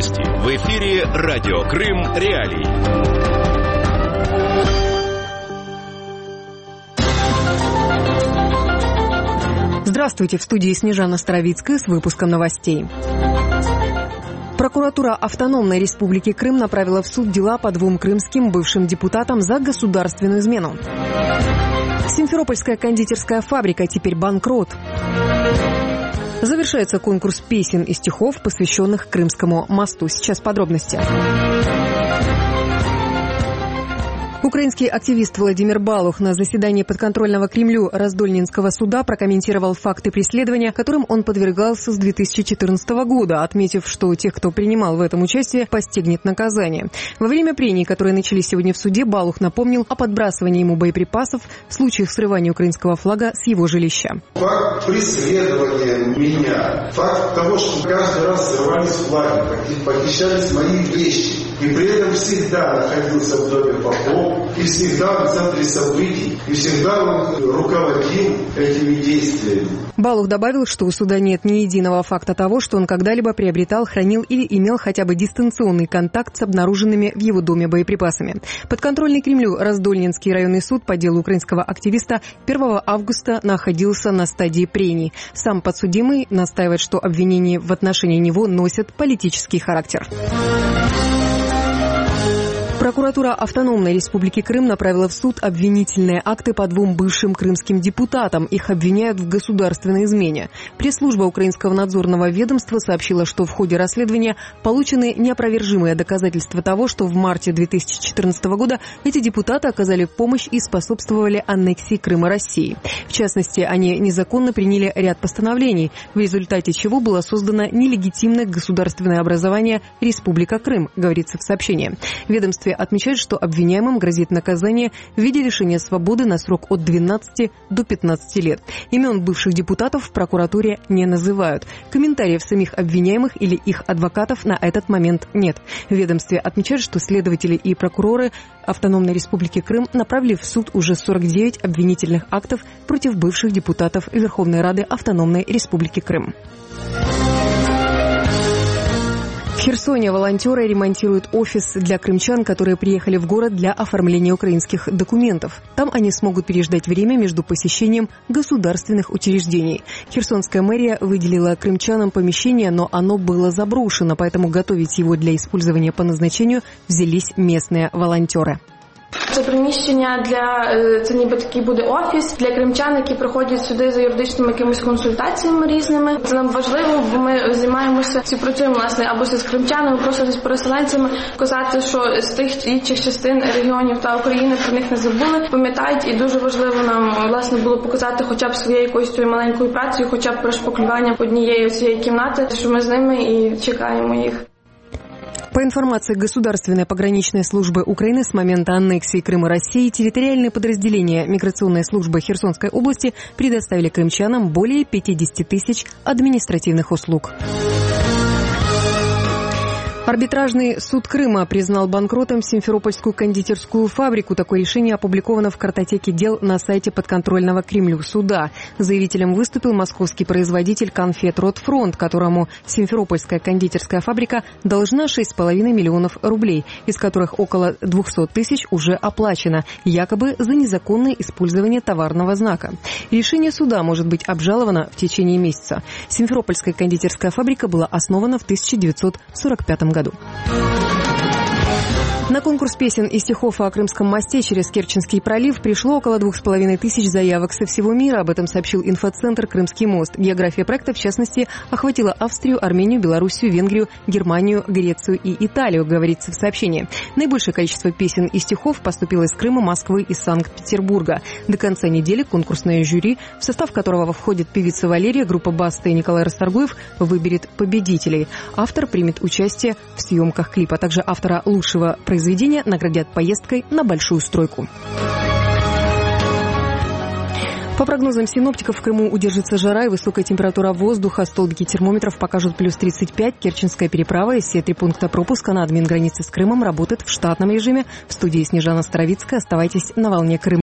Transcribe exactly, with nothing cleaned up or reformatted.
Новости. В эфире Радио Крым. Реалии. Здравствуйте, в студии Снежана Старовицкая с выпуском новостей. Прокуратура Автономной Республики Крым направила в суд дела по двум крымским бывшим депутатам за государственную измену. Симферопольская кондитерская фабрика теперь банкрот. Завершается конкурс песен и стихов, посвященных Крымскому мосту. Сейчас подробности. Украинский активист Владимир Балух на заседании подконтрольного Кремлю Раздольнинского суда прокомментировал факты преследования, которым он подвергался с две тысячи четырнадцатого года, отметив, что тех, кто принимал в этом участие, постигнет наказание. Во время прений, которые начались сегодня в суде, Балух напомнил о подбрасывании ему боеприпасов в случаях срывания украинского флага с его жилища. Факт преследования меня, факт того, что каждый раз срывались флаги, похищались мои вещи, и при этом всегда находился в доме попов, и всегда в центре событий, и всегда он руководил этими действиями. Балух добавил, что у суда нет ни единого факта того, что он когда-либо приобретал, хранил или имел хотя бы дистанционный контакт с обнаруженными в его доме боеприпасами. Подконтрольный Кремлю Раздольнинский районный суд по делу украинского активиста первого августа находился на стадии прений. Сам подсудимый настаивает, что обвинения в отношении него носят политический характер. Прокуратура Автономной Республики Крым направила в суд обвинительные акты по двум бывшим крымским депутатам. Их обвиняют в государственной измене. Пресс-служба Украинского надзорного ведомства сообщила, что в ходе расследования получены неопровержимые доказательства того, что в марте две тысячи четырнадцатого года эти депутаты оказали помощь и способствовали аннексии Крыма России. В частности, они незаконно приняли ряд постановлений, в результате чего было создано нелегитимное государственное образование Республика Крым, говорится в сообщении. Ведомство отмечает, что обвиняемым грозит наказание в виде лишения свободы на срок от двенадцати до пятнадцати лет. Имен бывших депутатов в прокуратуре не называют. Комментариев самих обвиняемых или их адвокатов на этот момент нет. В ведомстве отмечают, что следователи и прокуроры Автономной Республики Крым направили в суд уже сорок девять обвинительных актов против бывших депутатов Верховной Рады Автономной Республики Крым. В Херсоне волонтеры ремонтируют офис для крымчан, которые приехали в город для оформления украинских документов. Там они смогут переждать время между посещением государственных учреждений. Херсонская мэрия выделила крымчанам помещение, но оно было заброшено, поэтому готовить его для использования по назначению взялись местные волонтеры. Це приміщення для, це ніби такий буде офіс для кримчан, які приходять сюди за юридичними якимись консультаціями різними. Це нам важливо, бо ми займаємося, всі працюємо, власне, або з кримчанами, просто з переселенцями, казати, що з тих інших частин регіонів та України про них не забули, пам'ятають, і дуже важливо нам, власне, було показати хоча б своєю якоюсь цією маленькою працею, хоча б прошпаклюванням однієї цієї кімнати, що ми з ними і чекаємо їх. По информации Государственной пограничной службы Украины, с момента аннексии Крыма России территориальные подразделения миграционной службы Херсонской области предоставили крымчанам более пятидесяти тысяч административных услуг. Арбитражный суд Крыма признал банкротом Симферопольскую кондитерскую фабрику. Такое решение опубликовано в картотеке дел на сайте подконтрольного Кремлю суда. Заявителем выступил московский производитель конфет «Ротфронт», которому Симферопольская кондитерская фабрика должна шесть с половиной миллионов рублей, из которых около двухсот тысяч уже оплачено, якобы за незаконное использование товарного знака. Решение суда может быть обжаловано в течение месяца. Симферопольская кондитерская фабрика была основана в тысяча девятьсот сорок пятом году. На конкурс песен и стихов о Крымском мосте через Керченский пролив пришло около двух с половиной тысяч заявок со всего мира. Об этом сообщил инфоцентр «Крымский мост». География проекта, в частности, охватила Австрию, Армению, Белоруссию, Венгрию, Германию, Грецию и Италию, говорится в сообщении. Наибольшее количество песен и стихов поступило из Крыма, Москвы и Санкт-Петербурга. До конца недели конкурсное жюри, в состав которого входит певица Валерия, группа «Баста» и Николай Расторгуев, выберет победителей. Автор примет участие в съемках клипа. Также автора лучшего произведения наградят поездкой на большую стройку. По прогнозам синоптиков, в Крыму удержится жара и высокая температура воздуха. Столбики термометров покажут плюс тридцать пять. Керченская переправа и все три пункта пропуска на админ границы с Крымом работают в штатном режиме. В студии Снежана Старовицкая. Оставайтесь на волне Крым.